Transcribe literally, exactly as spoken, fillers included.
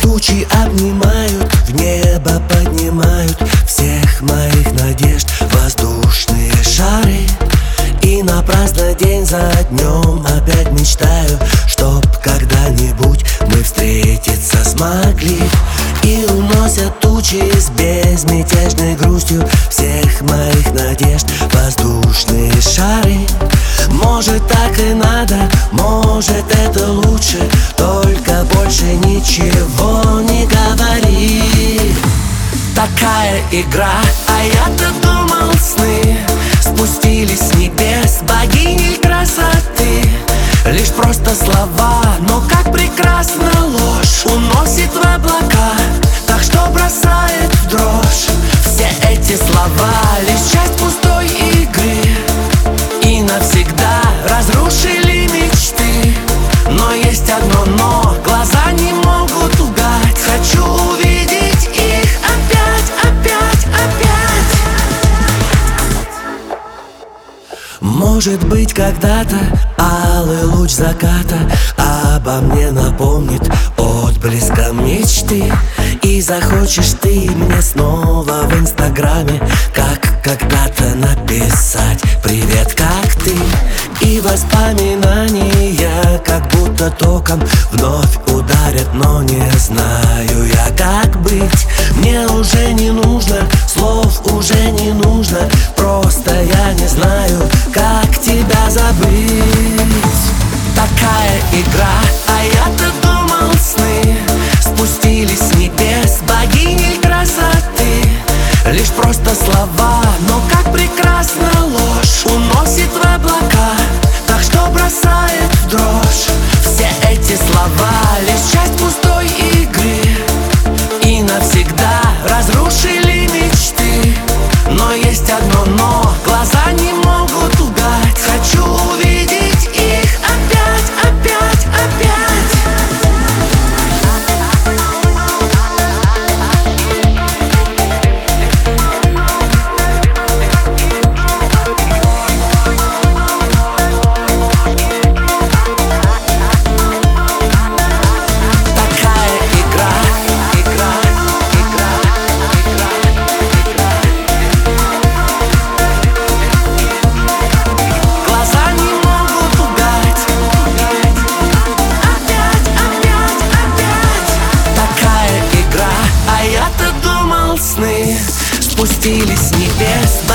тучи обнимают, в небо поднимают всех моих надежд воздушные шары. И напрасно день за днем опять мечтаю, чтоб когда-нибудь мы встретиться смогли. И уносят тучи с безмятежной грустью всех моих надежд воздушные шары. Может, так и надо, может, это лучше, только больше ничего не говори. Такая игра, а я-то думал, сны спустились с небес богини красоты. Лишь просто слова, но как прекрасна ложь уносит в облака, так что бросает в дрожь. Все эти слова лишь часть пустой игры и навсегда разрушили мечты. Но есть одно но, глаза не могут лгать. Хочу увидеть их опять, опять, опять. Может быть, когда-то алый луч заката обо мне напомнит отблеском мечты. И захочешь ты мне снова в инстаграме, как когда-то, написать «Привет, как ты?». И воспоминания как будто током вновь ударят, но не знаю я, как быть. Мне уже не нужно слов, уже не нужно, просто я не знаю, как тебя забыть. Такая игра, а я-то думал, сны спустились с небес богини красоты. Лишь просто слова, но как прекрасна ложь уносит в облака, так что бросает в дрожь. Все эти слова лишь часть пустой игры и навсегда разрушили мечты. Но есть одно но, глаза не могут лгать. Хочу увидеть их опять, опять, опять. Спустились с небес